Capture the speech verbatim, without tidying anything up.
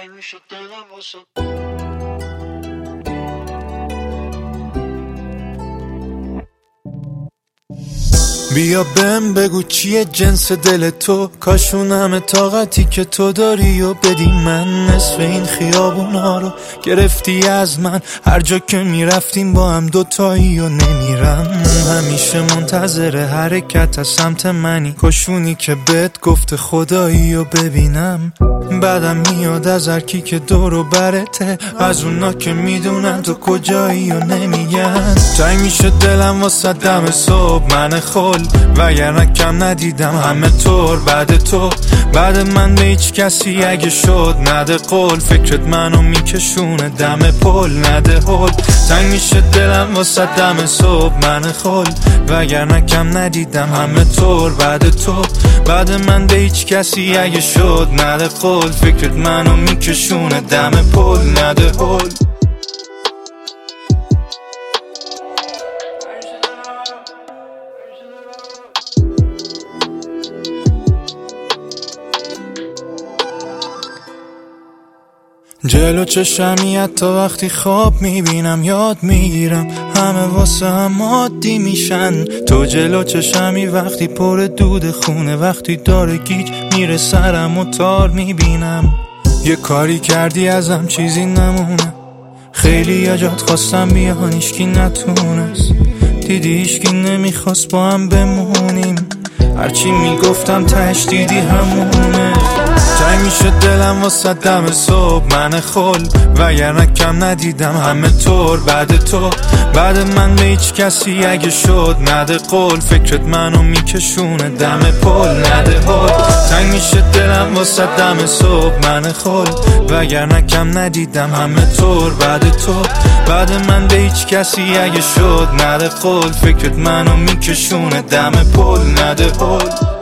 تنگ میشه دلم واسه بیا بهم بگو چیه جنس دل تو، کاشون همه طاقتی که تو داری و بدی من. نصف این خیابونا رو گرفتی از من، هر جا که میرفتیم با هم دوتایی و نمیرم. همیشه منتظر حرکت از سمت منی، کاشونی که بهت گفته خدایی و ببینم. بعدم میاد از هرکی که دور و برته، از اونا که میدونن تو کجایی و نمیگن. تنگ میشه دلم واسه دم صبح من خل، وگرنه کم ندیدم همه طور بعد تو. بعد من به هیچ کسی اگه شد نده قول، فکرت منو میکشونه دم پل نده هل. تنگ میشه دلم واسه دم صبح من خل، وگرنه کم ندیدم همه طور بعد تو. بعد من به هیچ کسی اگه شد نده قول، فکرت منو میکشونه دم پل نده هل. جلو چشمی حتی وقتی خواب میبینم یاد میگیرم، همه واسه هم عادی میشن. تو جلو چشمی وقتی پر دود خونه، وقتی داره گیج میره سرم و تار میبینم. یه کاری کردی ازم چیزی نمونه، خیلی یا جات خواستم بیان ایشکی نتونست. دیدی ایشکی نمیخواست با هم بمونیم، هرچی میگفتم تش دیدی همونه. تنگ میشه دلم واسه دم صبح من خل، وگرنه کم ندیدم همه طور بعد تو. بعد من به هیچ کسی اگه شد نده قول، فکرت منو میکشونه دم پل نده هل. تنگ میشه دلم واسه دم صبح من خل، وگرنه کم ندیدم همه طور بعد تو. بعد من به هیچ کسی اگه شد نده قول، فکرت منو میکشونه دم پل نده هل.